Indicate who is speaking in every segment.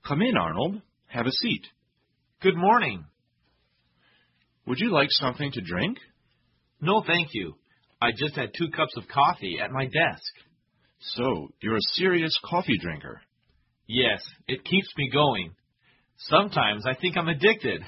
Speaker 1: Come in, Arnold. Have a seat.
Speaker 2: Good morning.
Speaker 1: Would you like something to drink?
Speaker 2: No, thank you. I just had 2 cups of coffee at my desk.
Speaker 1: So, you're a serious coffee drinker.
Speaker 2: Yes, it keeps me going. Sometimes I think I'm addicted.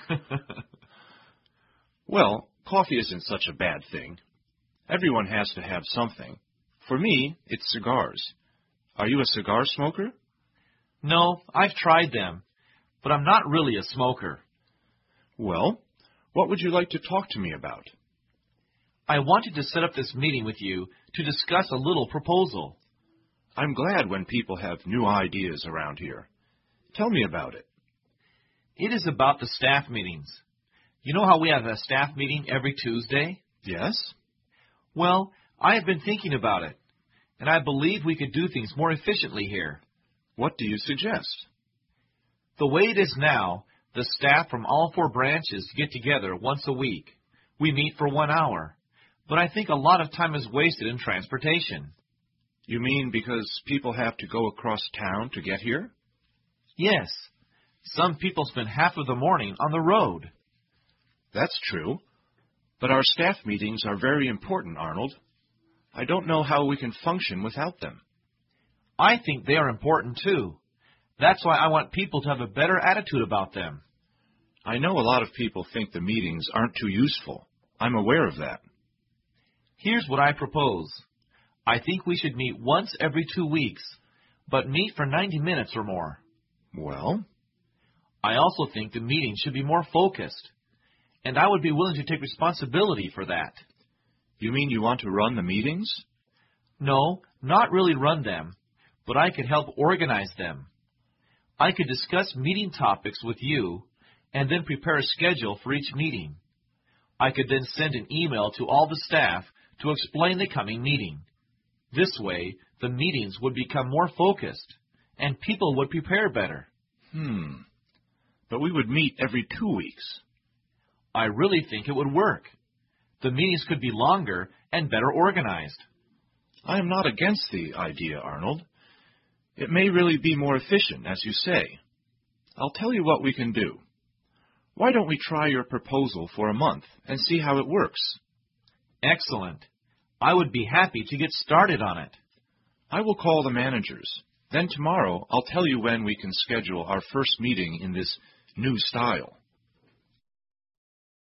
Speaker 1: Well, coffee isn't such a bad thing. Everyone has to have something. For me, it's cigars. Are you a cigar smoker?
Speaker 2: No, I've tried them, but I'm not really a smoker.
Speaker 1: Well, what would you like to talk to me about?
Speaker 2: I wanted to set up this meeting with you to discuss a little proposal.
Speaker 1: I'm glad when people have new ideas around here. Tell me about it.
Speaker 2: It is about the staff meetings. You know how we have a staff meeting every Tuesday?
Speaker 1: Yes?
Speaker 2: Well, I have been thinking about it, and I believe we could do things more efficiently here.
Speaker 1: What do you suggest?
Speaker 2: The way it is now, the staff from all 4 branches get together once a week. We meet for 1 hour, but I think a lot of time is wasted in transportation.
Speaker 1: You mean because people have to go across town to get here?
Speaker 2: Yes. Some people spend half of the morning on the road.
Speaker 1: That's true. But our staff meetings are very important, Arnold. I don't know how we can function without them.
Speaker 2: I think they are important, too. That's why I want people to have a better attitude about them.
Speaker 1: I know a lot of people think the meetings aren't too useful. I'm aware of that.
Speaker 2: Here's what I propose. I think we should meet once every 2 weeks, but meet for 90 minutes or more.
Speaker 1: Well?
Speaker 2: I also think the meeting should be more focused, and I would be willing to take responsibility for that.
Speaker 1: You mean you want to run the meetings?
Speaker 2: No, not really run them, but I could help organize them. I could discuss meeting topics with you, and then prepare a schedule for each meeting. I could then send an email to all the staff to explain the coming meeting. This way, the meetings would become more focused, and people would prepare better.
Speaker 1: But we would meet every 2 weeks.
Speaker 2: I really think it would work. The meetings could be longer and better organized.
Speaker 1: I am not against the idea, Arnold. It may really be more efficient, as you say. I'll tell you what we can do. Why don't we try your proposal for a month and see how it works?
Speaker 2: Excellent. I would be happy to get started on it.
Speaker 1: I will call the managers. Then tomorrow I'll tell you when we can schedule our first meeting in this new style.